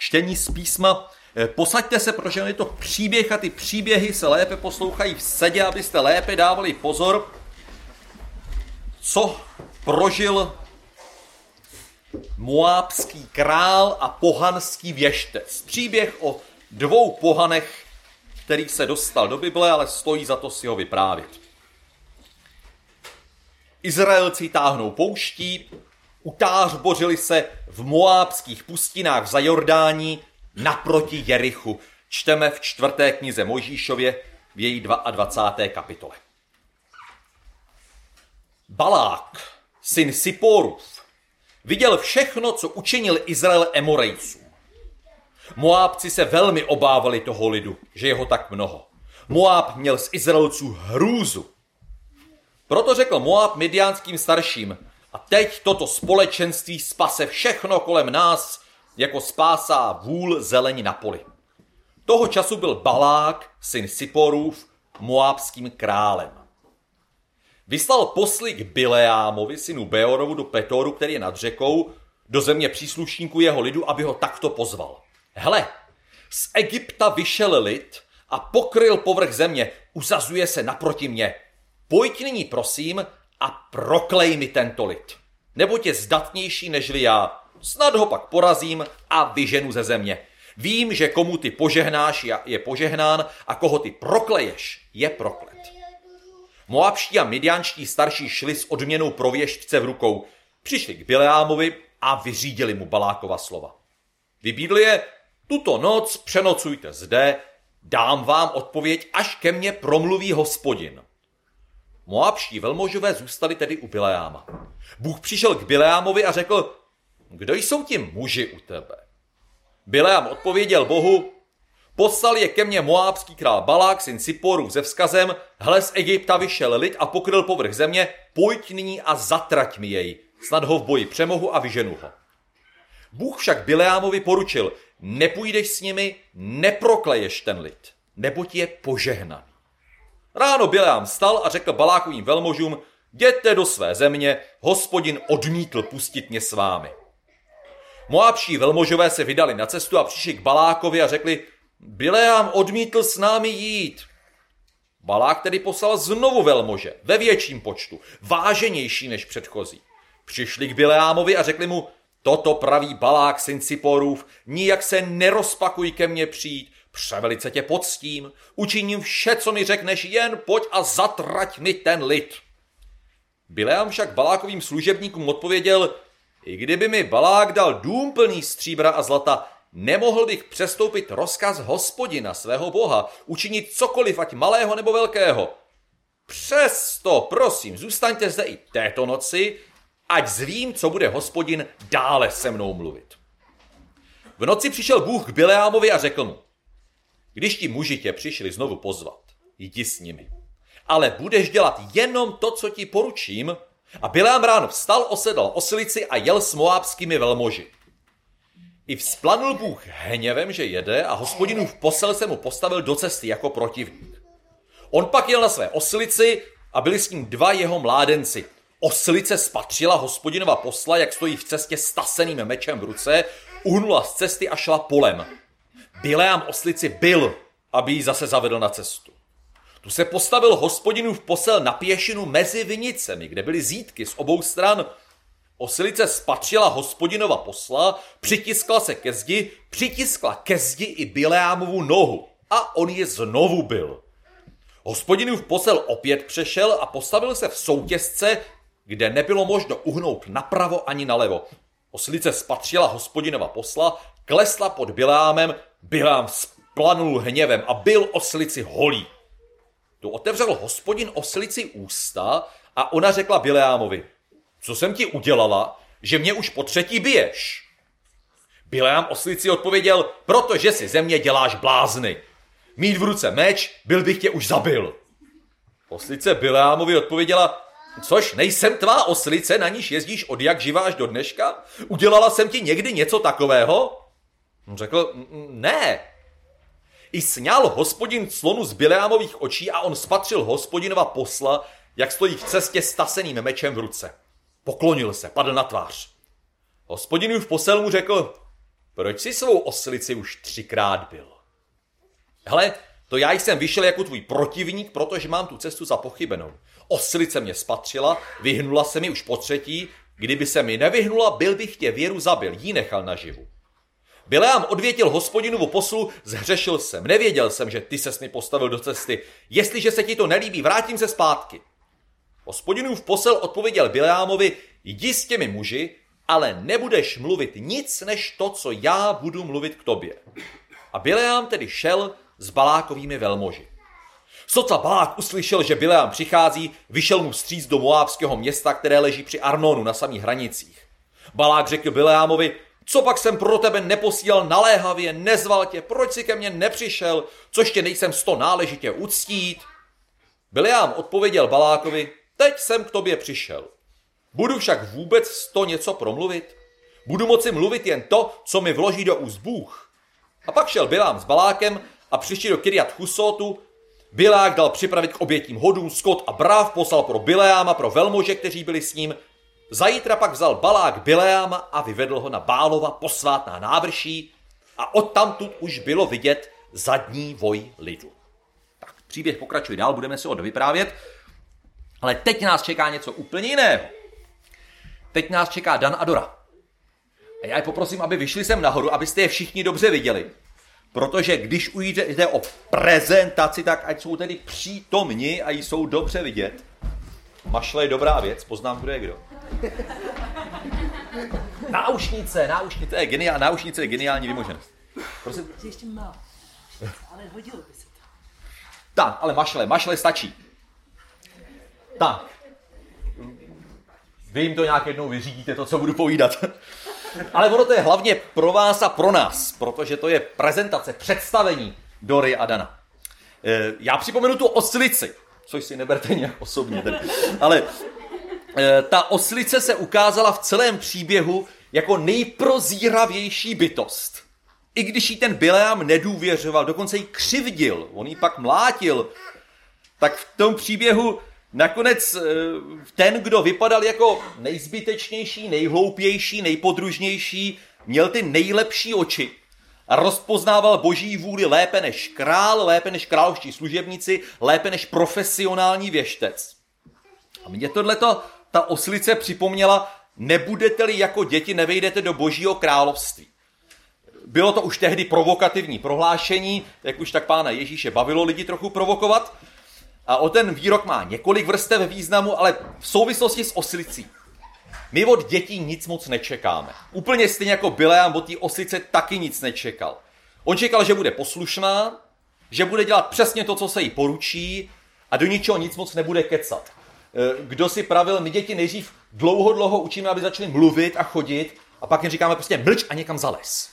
čtení z písma. Posaďte se, protože je to příběh a ty příběhy se lépe poslouchají v sedě, abyste lépe dávali pozor, co prožil moábský král a pohanský věštec. Příběh o dvou pohanech, který se dostal do Bible, ale stojí za to si ho vyprávět. Izraelci táhnou pouští, utářbořili se v moábských pustinách za Jordání naproti Jerichu. Čteme v 4. knize Mojžíšově v její 22. kapitole. Balák, syn Sipórův, viděl všechno, co učinil Izrael Emorejcům. Moábci se velmi obávali toho lidu, že je ho tak mnoho. Moáb měl z Izraelců hrůzu. Proto řekl Moáb Midiánským starším: a teď toto společenství spase všechno kolem nás, jako spásá vůl zeleň na poli. Toho času byl Balák, syn Sipórův, moábským králem. Vyslal posly k Bileámovi, synu Beorovu, do Petoru, který je nad řekou, do země příslušníků jeho lidu, aby ho takto pozval. Hele, z Egypta vyšel lid a pokryl povrch země, uzazuje se naproti mně. Pojď nyní, prosím, a proklej mi tento lid, neboť je zdatnější nežli já. Snad ho pak porazím a vyženu ze země. Vím, že komu ty požehnáš, je požehnán, a koho ty prokleješ, je proklet. Moabští a midianští starší šli s odměnou pro věštce v rukou. Přišli k Bileámovi a vyřídili mu Balákova slova. Vybídli je: tuto noc přenocujte zde, dám vám odpověď, až ke mně promluví Hospodin. Moabští velmožové zůstali tedy u Bileáma. Bůh přišel k Bileámovi a řekl: kdo jsou ti muži u tebe? Bileám odpověděl Bohu: poslal je ke mně moábský král Balák, syn Sipórův, se vzkazem: hle, z Egypta vyšel lid a pokryl povrch země, pojď nyní a zatrať mi jej, snad ho v boji přemohu a vyženu ho. Bůh však Bileámovi poručil: nepůjdeš s nimi, neprokleješ ten lid, neboť je požehnaný. Ráno Bileám vstal a řekl Balákovým velmožům: jděte do své země, Hospodin odmítl pustit mě s vámi. Moábští velmožové se vydali na cestu a přišli k Balákovi a řekli: Bileám odmítl s námi jít. Balák tedy poslal znovu velmože, ve větším počtu, váženější než předchozí. Přišli k Bileámovi a řekli mu: toto praví Balák, syn Sipórův, nijak se nerozpakuj ke mně přijít, převelice tě poctím, učiním vše, co mi řekneš, jen pojď a zatrať mi ten lid. Bileám však Balákovým služebníkům odpověděl: i kdyby mi Balák dal dům plný stříbra a zlata, nemohl bych přestoupit rozkaz Hospodina, svého Boha, učinit cokoliv, ať malého nebo velkého. Přesto, prosím, zůstaňte zde i této noci, ať zvím, co bude Hospodin dále se mnou mluvit. V noci přišel Bůh k Bileámovi a řekl mu: když ti muži tě přišli znovu pozvat, jdi s nimi, ale budeš dělat jenom to, co ti poručím. A Bileám ráno vstal, osedl oslici a jel s moábskými velmoži. I vzplanul Bůh hněvem, že jede, a Hospodinův posel se mu postavil do cesty jako protivník. On pak jel na své oslici a byli s ním dva jeho mládenci. Oslice spatřila Hospodinova posla, jak stojí v cestě s taseným mečem v ruce, uhnula z cesty a šla polem. Bileám oslici bil, aby ji zase zavedl na cestu. Tu se postavil Hospodinův posel na pěšinu mezi vinicemi, kde byly zítky z obou stran. Oslice spatřila Hospodinova posla, přitiskla se ke zdi, přitiskla ke zdi i Bileámovu nohu a on ji znovu bil. Hospodinův posel opět přešel a postavil se v soutězce, kde nebylo možno uhnout napravo ani nalevo. Oslice spatřila Hospodinova posla, klesla pod Bileámem, Bileám vzplanul hněvem a bil oslici holí. Tu otevřel Hospodin oslici ústa a ona řekla Bileámovi: co jsem ti udělala, že mě už po třetí biješ? Bileám oslici odpověděl: protože si ze mě děláš blázny. Mít v ruce meč, byl bych tě už zabil. Oslice Bileámovi odpověděla: což nejsem tvá oslice, na níž jezdíš od jak živá až do dneška? Udělala jsem ti někdy něco takového? On řekl: ne. I sňal Hospodin clonu z Bileámových očí a on spatřil Hospodinova posla, jak stojí v cestě s taseným mečem v ruce. Poklonil se, padl na tvář. Hospodinův posel mu řekl: proč si svou oslici už 3krát bil? Hele, to já jsem vyšel jako tvůj protivník, protože mám tu cestu za pochybenou. Oslice mě spatřila, vyhnula se mi už po 3. Kdyby se mi nevyhnula, byl bych tě věru zabil, jí nechal naživu. Bileám odvětil Hospodinovu poslu, zhřešil jsem, nevěděl jsem, že ty ses mi postavil do cesty. Jestliže se ti to nelíbí, vrátím se zpátky. Hospodinův posel odpověděl Bileámovi, jdi s těmi muži, ale nebudeš mluvit nic než to, co já budu mluvit k tobě. A Bileám tedy šel s Balákovými velmoži. Sotva Balák uslyšel, že Bileám přichází, vyšel mu vstříc do moábského města, které leží při Arnonu na samých hranicích. Balák řekl Bileámovi, co pak jsem pro tebe neposílal naléhavě, nezval tě, proč si ke mně nepřišel, což tě nejsem 100 náležitě uctít? Bileám odpověděl Balákovi, teď jsem k tobě přišel. Budu však vůbec 100 něco promluvit? Budu moci mluvit jen to, co mi vloží do úst Bůh. A pak šel Bileám s Balákem a přišli do Kirjat Chusotu. Bilák dal připravit k obětím hodů, skot a bráv, poslal pro Bileáma, pro velmože, kteří byli s ním. Zajtra pak vzal Balák Bileáma a vyvedl ho na Bálova posvátná návrší a odtamtud už bylo vidět zadní voj lidu. Tak příběh pokračuje dál, budeme si ho dovyprávět, ale teď nás čeká něco úplně jiného. Teď nás čeká Dan a Dora. A já je poprosím, aby vyšli sem nahoru, abyste je všichni dobře viděli. Protože když jde o prezentaci, tak ať jsou tedy přítomni a jsou dobře vidět. Mašle je dobrá věc, poznám, kdo je kdo. Náušnice je geniální, náušnice je geniální vymoženost. Prosím. Ještě má, ale hodilo by se to. Tak, ale mašle stačí. Tak. Vy jim to nějak jednou vyřídíte, to, co budu povídat. Ale ono to je hlavně pro vás a pro nás, protože to je prezentace, představení Dory a Dana. Já připomenu tu oslici, což si neberte nějak osobně. Ale ta oslice se ukázala v celém příběhu jako nejprozíravější bytost. I když jí ten Bileám nedůvěřoval, dokonce jí křivdil, on jí pak mlátil, tak v tom příběhu nakonec ten, kdo vypadal jako nejzbytečnější, nejhloupější, nejpodružnější, měl ty nejlepší oči a rozpoznával boží vůli lépe než král, lépe než královští služebníci, lépe než profesionální věštec. A mě tohleto ta oslice připomněla, nebudete-li jako děti, nevejdete do božího království. Bylo to už tehdy provokativní prohlášení, jak už tak pána Ježíše bavilo lidi trochu provokovat. A o ten výrok má několik vrstev významu, ale v souvislosti s oslicí. My od dětí nic moc nečekáme. Úplně stejně jako Bileám od té oslice taky nic nečekal. On čekal, že bude poslušná, že bude dělat přesně to, co se jí poručí a do ničeho nic moc nebude kecat. Kdo si pravil, my děti nejdřív dlouho učíme, aby začali mluvit a chodit a pak jim říkáme prostě mlč a někam zales.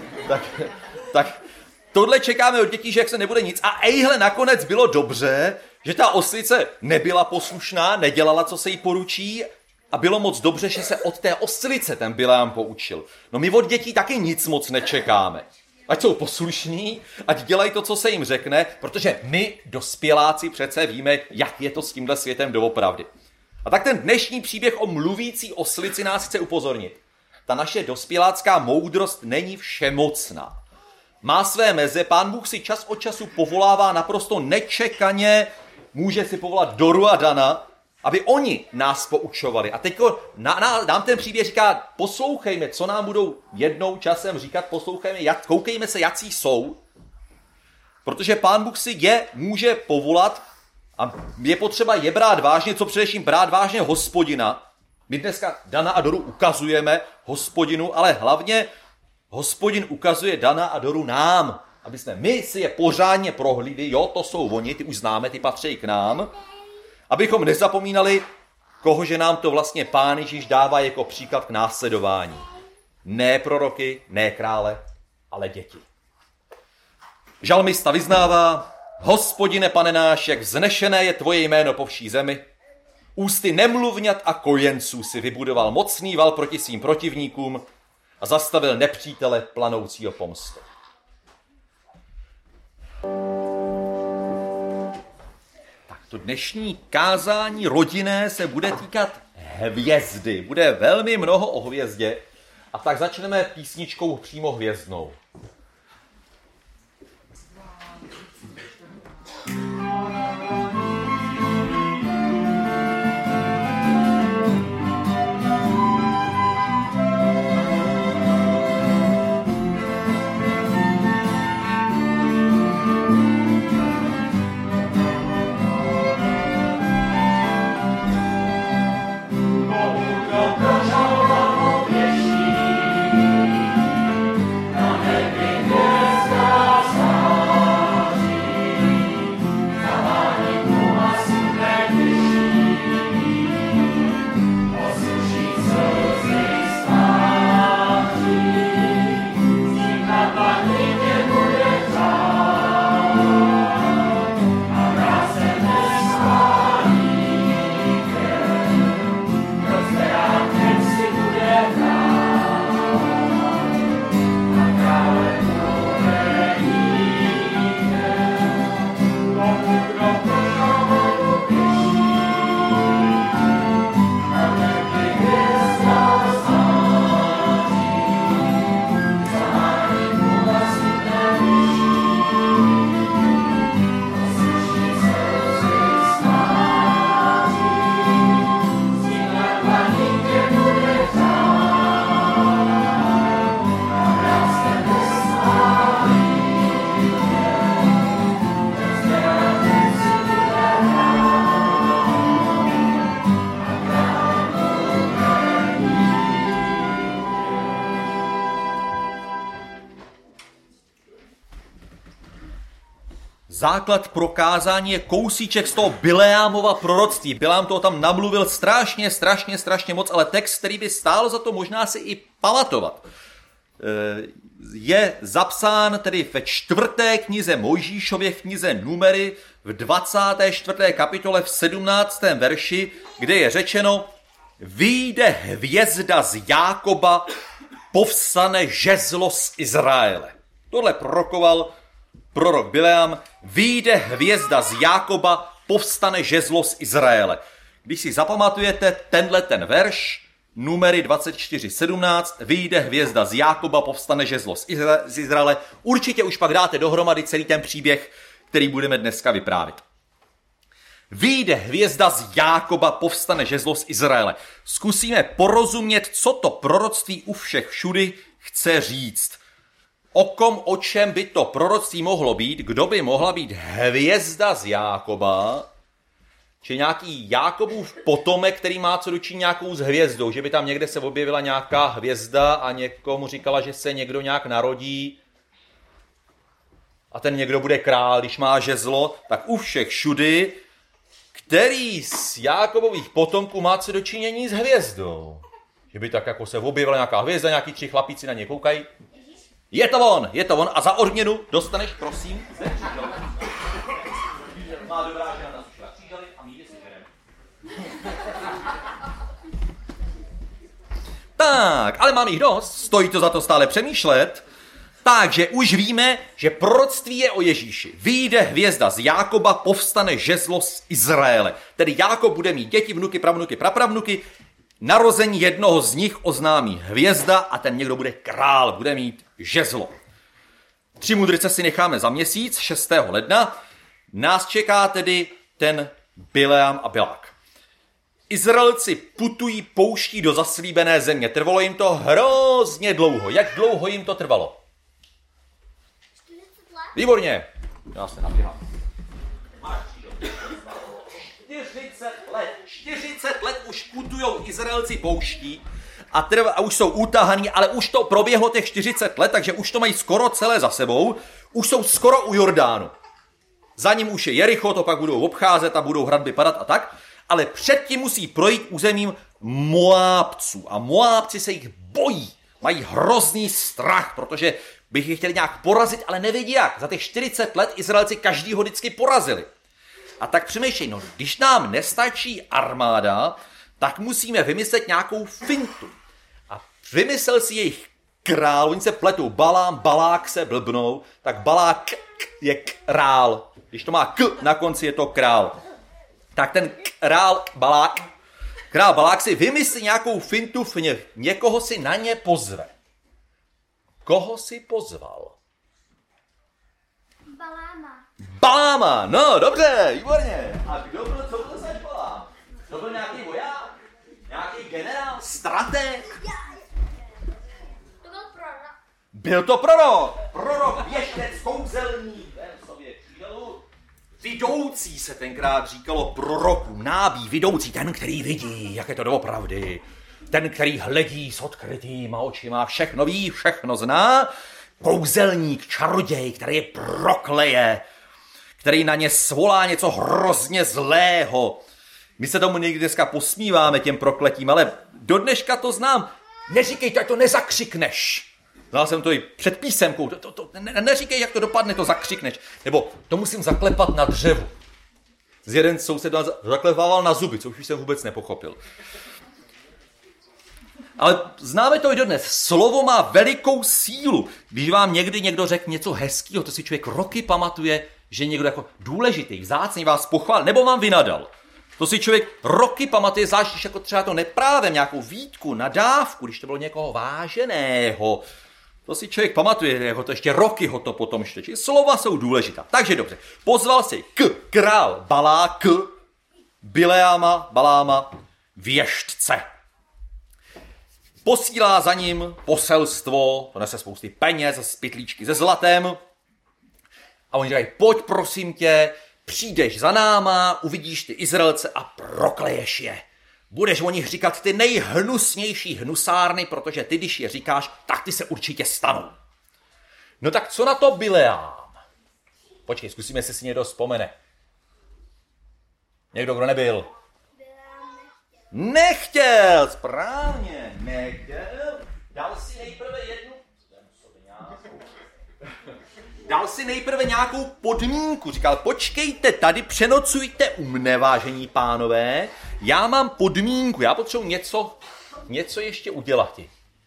Tak tohle čekáme od dětí, že jak se nebude nic. A ejhle, nakonec bylo dobře, že ta oslice nebyla poslušná, nedělala, co se jí poručí a bylo moc dobře, že se od té oslice ten Bileám poučil. No my od dětí taky nic moc nečekáme. Ať jsou poslušní, ať dělají to, co se jim řekne, protože my, dospěláci, přece víme, jak je to s tímhle světem doopravdy. A tak ten dnešní příběh o mluvící oslici nás chce upozornit. Ta naše dospělácká moudrost není všemocná. Má své meze, Pán Bůh si čas od času povolává naprosto nečekaně, může si povolat Doru a Dana, aby oni nás poučovali. A teď nám ten příběh říká, poslouchejme, co nám budou jednou časem říkat, poslouchejme, koukejme se, jací jsou, protože Pán Bůh si je může povolat a je potřeba je brát vážně, co především brát vážně Hospodina. My dneska Dana a Doru ukazujeme Hospodinu, ale hlavně Hospodin ukazuje Dana a Doru nám, aby jsme my si je pořádně prohlídli, jo, to jsou oni, ty už známe, ty patří k nám, abychom nezapomínali, kohože nám to vlastně Pán Ježíš dává jako příklad k následování. Ne proroky, ne krále, ale děti. Žalmista vyznává, Hospodine, Pane náš, jak vznešené je tvoje jméno po vší zemi, ústy nemluvňat a kojenců si vybudoval mocný val proti svým protivníkům a zastavil nepřítele planoucího pomstou. Tak to dnešní kázání rodinné se bude týkat hvězdy. Bude velmi mnoho o hvězdě. A tak začneme písničkou přímo hvězdnou. Základ prokázání je kousíček z toho Bileámova proroctví. Bileám toho tam namluvil strašně moc, ale text, který by stálo za to možná si i pamatovat. Je zapsán tedy ve 4. knize Mojžíšově, v knize Numery, v 24. kapitole v 17. verši, kde je řečeno: vyjde hvězda z Jákoba, povstane žezlo z Izraele. Tohle prorokoval prorok Bileám: vyjde hvězda z Jákoba, povstane žezlo z Izraele. Když si zapamatujete ten verš, Numery 24:17, vyjde hvězda z Jákoba, povstane žezlo z Izraele, určitě už pak dáte dohromady celý ten příběh, který budeme dneska vyprávět. Vyjde hvězda z Jákoba, povstane žezlo z Izraele. Zkusíme porozumět, co to proroctví u všech všudy chce říct. O čem by to proroctví mohlo být, kdo by mohla být hvězda z Jákoba, či nějaký Jákobův potomek, který má co dočinit nějakou s hvězdou, že by tam někde se objevila nějaká hvězda a někomu říkala, že se někdo nějak narodí a ten někdo bude král, když má žezlo, tak u všech všudy, který z Jákobových potomků má co dočinění s hvězdou. Že by tak jako se objevila nějaká hvězda, nějaký 3 chlapíci na ně koukají. Je to on a za odměnu dostaneš, prosím, ze křížel. Má dobrá žena nasušila křížely a my je si bereme. Tak, ale mám jich dost, stojí to za to stále přemýšlet. Takže už víme, že proroctví je o Ježíši. Vyjde hvězda z Jákoba, povstane žezlo z Izraele. Tedy Jákob bude mít děti, vnuky, pravnuky, prapravnuky. Narození jednoho z nich oznámí hvězda a ten někdo bude král, bude mít žezlo. 3 mudrce si necháme za měsíc, 6. ledna. Nás čeká tedy ten Bileám a Bilák. Izraelci putují pouští do zaslíbené země. Trvalo jim to hrozně dlouho. Jak dlouho jim to trvalo? 40 let. Výborně. Já se naběhám. 40 let už putujou Izraelci pouští a už jsou utahaný, ale už to proběhlo těch 40 let, takže už to mají skoro celé za sebou. Už jsou skoro u Jordánu. Za ním už je Jericho, to pak budou obcházet a budou hradby padat a tak. Ale předtím musí projít územím Moábců. A Moábci se jich bojí. Mají hrozný strach, protože by je chtěli nějak porazit, ale nevědí jak. Za těch 40 let Izraelci každýho vždycky porazili. A tak přemýšlej, no když nám nestačí armáda, tak musíme vymyslet nějakou fintu. A vymyslel si jejich král, oni se pletou, Balám, Balák se blbnou, tak Balák je král. Když to má k na konci, je to král. Tak ten král Balák král Balák si vymyslí nějakou fintu, někoho si na ně pozve. Koho si pozval? Baláma, no dobře, výborně. A kdo byl, co byl zač Balám? To byl nějaký voják? Nějaký generál? Strateg? To byl prorok. Byl to prorok. Prorok, věštec, kouzelník. Vem sobě přídelu. Vidoucí se tenkrát říkalo proroků. Nábí, vidoucí, ten, který vidí, jak je to doopravdy. Ten, který hledí s odkrytýma očima, všechno ví, všechno zná. Kouzelník, čaroděj, který je prokleje, který na ně svolá něco hrozně zlého. My se tomu někdy dneska posmíváme těm prokletím, ale do dneška to znám. Neříkej to, ať to nezakřikneš. Znal jsem to i před písemkou. Neříkej, jak to dopadne, to zakřikneš. Nebo to musím zaklepat na dřevu. Z jeden soused zaklepával na zuby, což už jsem vůbec nepochopil. Ale známe to i dodnes. Slovo má velikou sílu. Když vám někdy někdo řekne něco hezkého, to si člověk roky pamatuje, že někdo jako důležitý, vzácný vás pochválil, nebo vám vynadal. To si člověk roky pamatuje, zvlášť když jako třeba to neprávem, nějakou výtku, nadávku, když to bylo někoho váženého. To si člověk pamatuje, jako to ještě roky ho to potom šteče. Slova jsou důležitá. Takže dobře, pozval si král Balák, Baláma, věštce. Posílá za ním poselstvo, to nese spousty peněz, pytlíčky se zlatem. A oni říkají, pojď prosím tě, přijdeš za náma, uvidíš ty Izraelce a prokleješ je. Budeš o nich říkat ty nejhnusnější hnusárny, protože ty, když je říkáš, tak ty se určitě stanou. No tak co na to Bileám? Počkej, zkusíme, jestli si někdo vzpomene. Někdo, kdo nebyl? Nechtěl, správně, nechtěl. Dal si nejprve nějakou podmínku. Říkal, počkejte tady, přenocujte u mne, vážení pánové. Já mám podmínku, já potřebuji něco ještě udělat.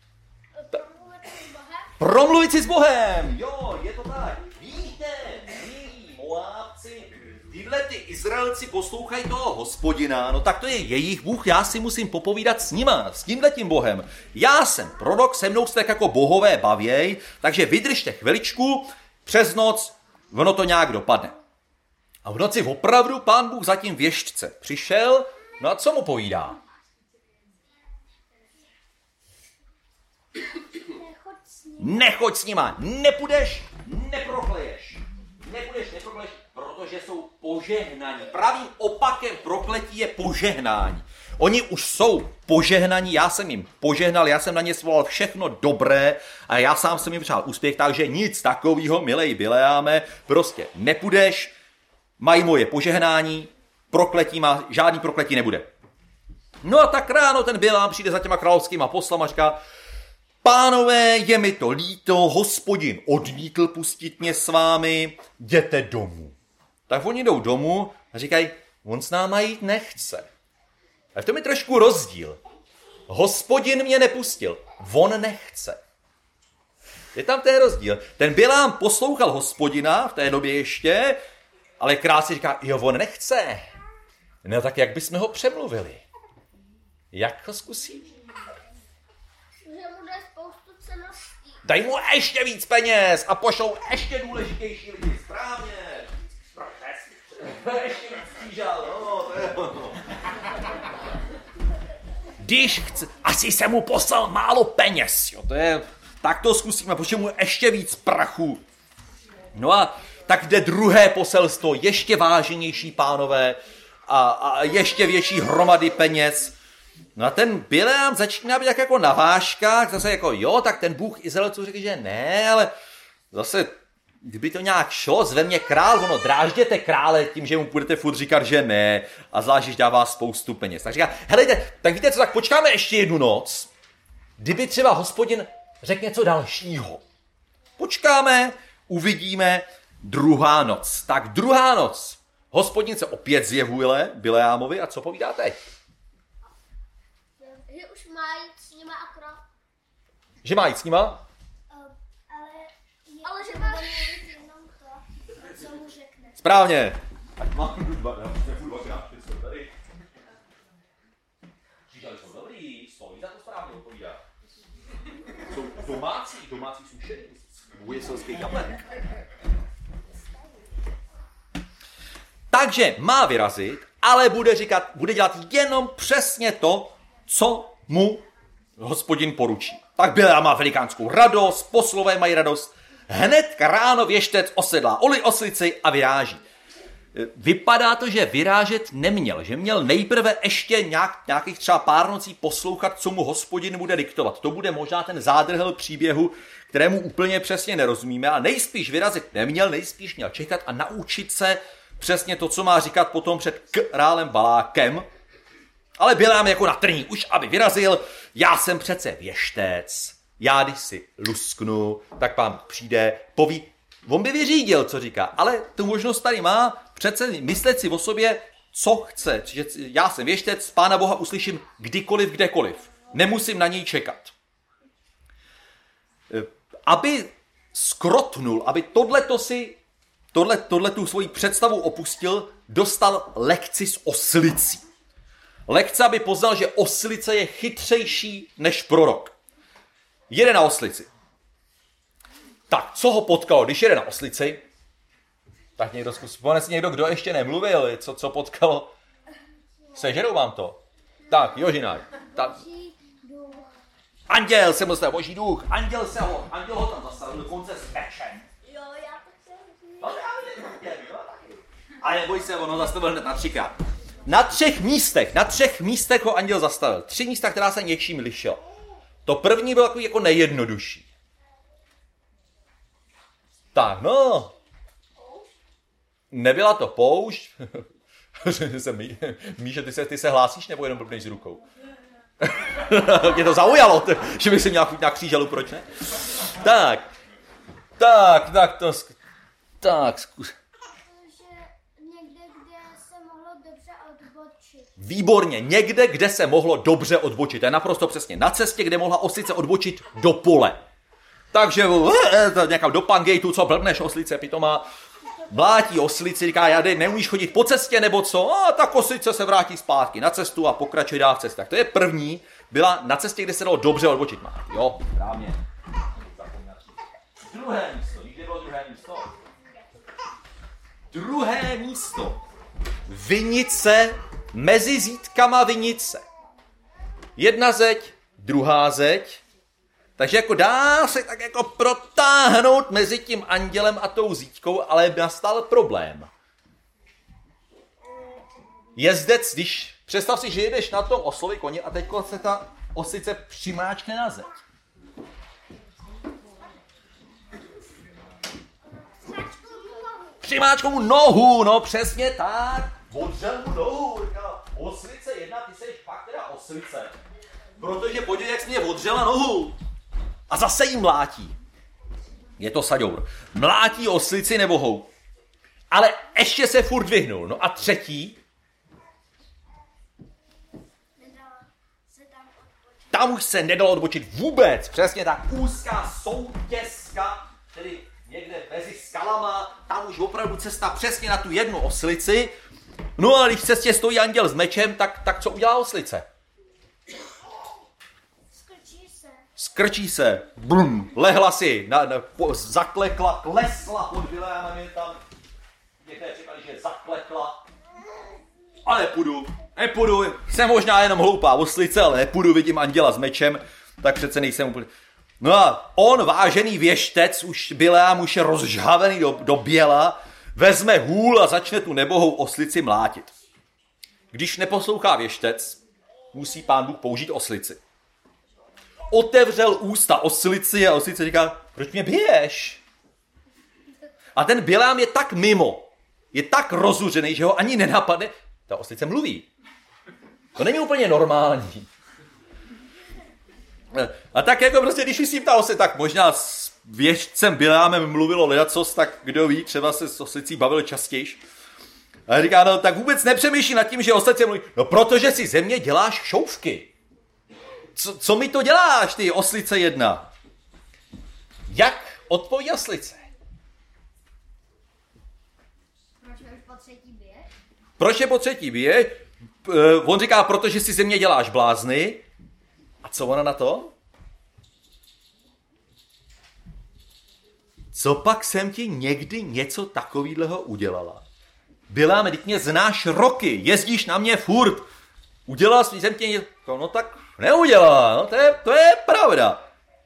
Promluvit si s Bohem. Jo, je to tak. Víte, milí Moábci, tyhle ty Izraelci poslouchají toho Hospodina, no tak to je jejich Bůh, já si musím popovídat s nima, s tímhletím Bohem. Já jsem prorok, se mnou se tak jako bohové bavěj, takže vydržte chviličku, přes noc ono to nějak dopadne. A v noci opravdu pán Bůh zatím věštce přišel, no a co mu povídá? Nechoď s nima, nepůjdeš, neprokleješ. Protože jsou požehnaní. Pravým opakem prokletí je požehnání. Oni už jsou požehnaní, já jsem jim požehnal, já jsem na ně svolal všechno dobré a já sám jsem jim přál úspěch, takže nic takového, milej Bileáme, prostě nepůjdeš, mají moje požehnání, žádný prokletí nebude. No a tak ráno ten Bileám přijde za těma královskýma poslama a říká, pánové, je mi to líto, Hospodin odmítl pustit mě s vámi, jděte domů. Tak oni jdou domů a říkají, on s náma jít nechce. A v tom je trošku rozdíl. Hospodin mě nepustil, on nechce. Je tam ten rozdíl. Ten Bileám poslouchal Hospodina v té době ještě, ale král si říká, jo, on nechce. No tak jak bychom ho přemluvili? Jak ho zkusí? Daj mu ještě víc peněz a pošlou ještě důležitější lidi. Správně. Ještě víc stížal. No, to je ono. Když chce, asi se mu poslal málo peněz. Jo, tak to zkusíme, pošleme mu ještě víc prachu. No a tak jde druhé poselstvo, ještě váženější pánové a ještě větší hromady peněz. No a ten Bileám začíná být jako na vážkách, zase jako jo, tak ten Bůh Izraelců řekl, že ne, ale zase, kdyby to nějak šlo, zve mě král, ono drážděte krále tím, že mu budete furt říkat, že ne, a zvlášť, když dává spoustu peněz. Tak říká, helejte, tak víte co, tak počkáme ještě jednu noc, kdyby třeba Hospodin řekl něco dalšího. Počkáme, uvidíme, druhá noc. Tak druhá noc. Hospodin se opět zjevuje Bileámovi a co povídá teď? Že už má jít s nima akorát. Že má jít s nima? Ale že má mluvit jenom to, co mu řekne. Správně. domácí sušení. Bujeselských jablek. Takže má vyrazit, ale bude dělat jenom přesně to, co mu Hospodin poručí. Tak Bileám má velikánskou radost, poslové mají radost. Hned ráno věštec osedlá oslici a vyráží. Vypadá to, že vyrážet neměl, že měl nejprve ještě nějakých třeba pár nocí poslouchat, co mu Hospodin bude diktovat. To bude možná ten zádrhel příběhu, kterému úplně přesně nerozumíme, a nejspíš vyrazit neměl, nejspíš měl čekat a naučit se přesně to, co má říkat potom před králem Balákem. Ale Bileám jako na trní, už aby vyrazil, já jsem přece věštec, já když si lusknu, tak pán přijde, poví, on by vyřídil, co říká, ale tu možnost tady má přece myslet si o sobě, co chce. Že já jsem věštec, Pána Boha uslyším kdykoliv, kdekoliv. Nemusím na něj čekat. Aby skrotnul, aby tohletu svoji představu opustil, dostal lekci s oslicí. Lekce, aby poznal, že oslice je chytřejší než prorok. Jede na oslici. Tak, co ho potkalo, když jede na oslici? Tak někdo vzpomene si někdo, kdo ještě nemluvil, co potkalo. Sežerou vám to. Tak, Jožina. Tak. Anděl se mu zastavil, boží duch. Anděl ho tam zastavil, dokonce s mečem. Jo, já to chci. Ale neboj se, ono zastavil hned na 3krát. Na třech místech ho anděl zastavil. 3 místa, která se něčím lišila. To první bylo takový jako nejjednodušší. Tak, no. Nebyla to poušť. Míše, ty se hlásíš, nebo jenom blbneš s rukou? Mě to zaujalo, že bych si měl chuť na kříželu, proč ne? Tak, zkus. Někde, kde se mohlo dobře odbočit. Výborně, někde, kde se mohlo dobře odbočit. To je naprosto přesně. Na cestě, kde mohla oslice odbočit do pole. Takže někam do Pangejtu, co blbneš, oslice pitomá. Mlátí oslici, říká, já neumíš chodit po cestě, nebo co? A tak oslice se vrátí zpátky na cestu a pokračuje dál v cestě. Tak to je první, byla na cestě, kde se dalo dobře odbočit. Jo, správně. Druhé místo, nikdy bylo druhé místo. Druhé místo. Vinice, mezi zítkama vinice. Jedna zeď, druhá zeď. Takže jako dá se tak jako protáhnout mezi tím andělem a tou zítkou, ale nastal problém. Jezdec, když představ si, že jedeš na tom oslovi koni a teď se ta oslice přimáčkne na zeď. Přimáčkne mu nohu, no přesně tak. Odřel mu nohu. Oslice jedna, ty seš pak teda oslice. Protože podívej, jak jsi mě odřela nohu. A zase jí mlátí. Je to saďour. Mlátí oslici nebohou. Ale ještě se furt vyhnul. No a třetí. Tam už se nedalo odbočit vůbec. Přesně tak. Úzká soutězka, tedy někde mezi skalama. Tam už opravdu cesta přesně na tu jednu oslici. No a když v cestě stojí anděl s mečem, tak co udělá oslice? Skrčí se, brum, lehla si, zaklekla, klesla pod Bileámem, tam některé říkali, že zaklekla, ale nepůjdu, jsem možná jenom hloupá oslice, ale nepůjdu, vidím anděla s mečem, tak přece nejsem úplně. No a on, vážený věštec, už Bileám už je rozžhavený do běla, vezme hůl a začne tu nebohou oslici mlátit. Když neposlouchá věštec, musí Pán Bůh použít oslici. Otevřel ústa oslici a oslice říká, proč mě biješ? A ten Bileám je tak mimo, je tak rozuřený, že ho ani nenapadne. Ta oslice mluví. To není úplně normální. A tak jako prostě, když vysím ta oslice, tak možná s věštcem Bileámem mluvilo ledacos, tak kdo ví, třeba se s oslicí bavil častěji. A říká, no tak vůbec nepřemýšlí nad tím, že oslice mluví. No protože si ze mě děláš šoufky. Co mi to děláš, ty oslice jedna? Jak odpoví oslice? Proč mě už po třetí bije? Proč je po třetí bije? On říká, protože si ze mě děláš blázny. A co ona na to? co pak jsem ti někdy něco takového udělala? Bileám, teď mě znáš roky, jezdíš na mě furt. Udělal jsem ti něco? No tak neudělala, no to je pravda.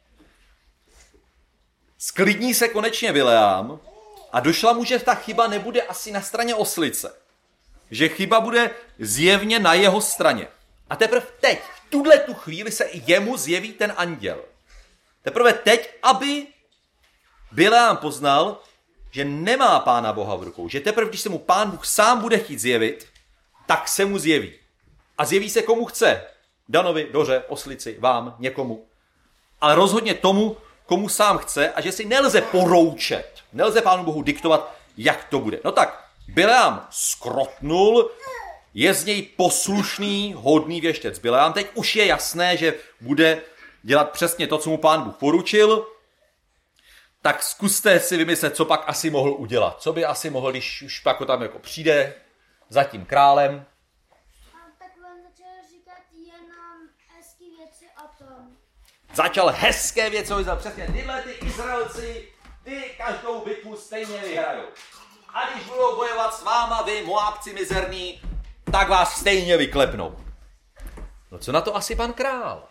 Sklidní se konečně Bileám a došla mu, že ta chyba nebude asi na straně oslice. Že chyba bude zjevně na jeho straně. A teprve teď, v tuhle tu chvíli se i jemu zjeví ten anděl. Teprve teď, aby Bileám poznal, že nemá Pána Boha v rukou. Že teprve, když se mu Pán Bůh sám bude chtít zjevit, tak se mu zjeví. A zjeví se komu chce. Danovi, Doře, oslici, vám, někomu. Ale rozhodně tomu, komu sám chce a že si nelze poroučet. Nelze Pánu Bohu diktovat, jak to bude. No tak, Bileám skrotnul, je z něj poslušný, hodný věštec. Bileám teď už je jasné, že bude dělat přesně to, co mu Pán Bůh poručil. Tak zkuste si vymyslet, co pak asi mohl udělat. Co by asi mohl, když už pak tam jako přijde za tím králem. Tak vám začal říkat jenom hezký věci o tom. Začal hezké věci, přesně tyhle ty Izraelci, ty každou bitvu stejně vyhrajou. A když budou bojovat s váma, vy, Moábci mizerní, tak vás stejně vyklepnou. No co na to asi pan král?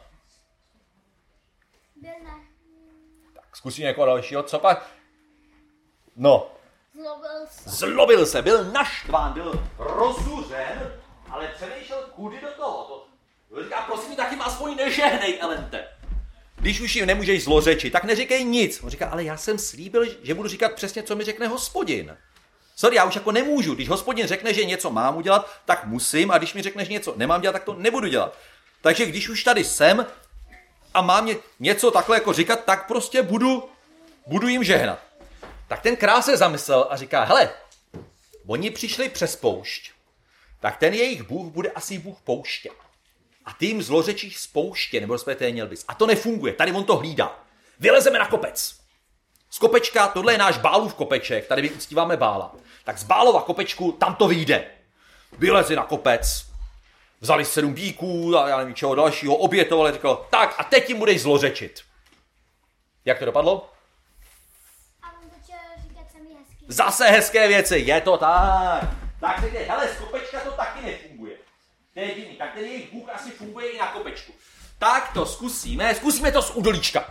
Byl ne. Tak zkusím někoho dalšího, co pak? No. Zlobil se. Byl naštván, byl rozuřen, ale přemýšlel, kudy do toho. Říká, prosím, taky má aspoň nežehnej, Elente. Když už jim nemůžeš zlořečit, tak neříkej nic. On říká, ale já jsem slíbil, že budu říkat přesně, co mi řekne Hospodin. Sorry, já už jako nemůžu. Když Hospodin řekne, že něco mám udělat, tak musím, a když mi řekne, že něco nemám dělat, tak to nebudu dělat. Takže když už tady jsem a mám něco takhle jako říkat, tak prostě budu jim žehnat. Tak ten král se zamyslel a říká, hele, oni přišli přes poušť, tak ten jejich Bůh bude asi Bůh pouště. A ty jim zlořečíš z pouště, nebo respektive měl bys. A to nefunguje, tady on to hlídá. Vylezeme na kopec. Z kopečka, tohle je náš Bálův kopeček, tady my uctíváme Bála. Tak z Bálova kopečku, tam to vyjde. Vylezi na kopec, vzali 7 bíků a já nevím čeho dalšího, obětovali, říkal, tak a teď jim budeš zlořečit. Jak to dopadlo? A on začal říkat sami hezký. Zase hezké věci, je to tak. Tak řekne, hele, z kopečka to taky nefunguje. To je jediný, tak ten jejich Bůh asi funguje i na kopečku. Tak to zkusíme to z údolíčka.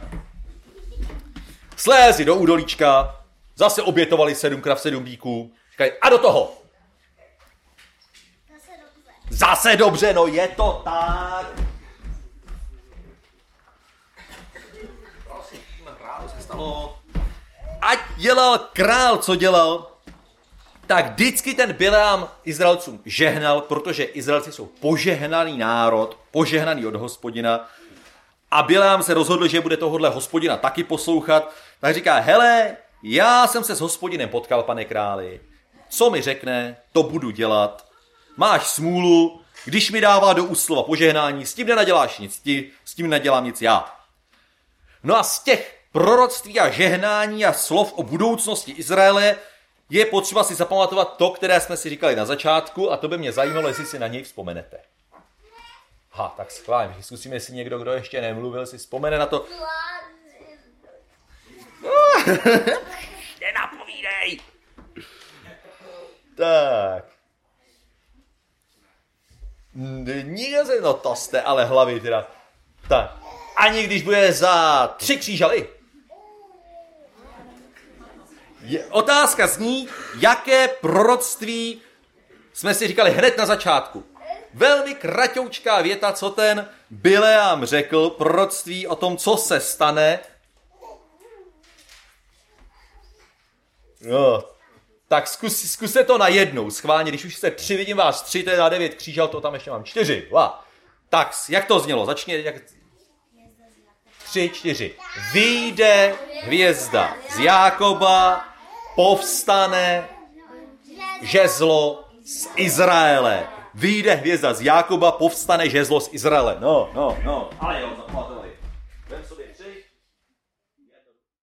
Slézi do údolíčka, zase obětovali 7 krav, 7 bíků. Říkají, a do toho. Zase dobře, no je to tak. Ať dělal král, co dělal, tak vždycky ten Bileám Izraelcům žehnal, protože Izraelci jsou požehnaný národ, požehnaný od Hospodina. A Bileám se rozhodl, že bude tohohle Hospodina taky poslouchat. Tak říká, hele, já jsem se s Hospodinem potkal, pane králi. Co mi řekne, to budu dělat. Máš smůlu, když mi dává do úst slova požehnání, s tím nenaděláš nic, s tím nedělám nic já. No a z těch proroctví a žehnání a slov o budoucnosti Izraele je potřeba si zapamatovat to, které jsme si říkali na začátku, a to by mě zajímalo, jestli si na něj vzpomenete. Tak schválně, zkusíme, jestli někdo, kdo ještě nemluvil, si vzpomene na to. Nenapovídej! Tak. Nikdo se, no to jste, ale hlavy teda. Tak. Ani když bude za 3 křížaly. Otázka zní, jaké proroctví jsme si říkali hned na začátku. Velmi kratoučká věta, co ten Bileám řekl, proroctví o tom, co se stane. No, tak zkuste to najednou, schválně, když už jste 3, vidím vás 3, to je na 9 křížal, to tam ještě mám 4. Tak, jak to znělo? Začně, 3, 4. Vyjde hvězda z Jákoba, povstane žezlo z Izraele. Vyjde hvězda z Jákoba, povstane žezlo z Izraele. No, ale jo, zapamatovat.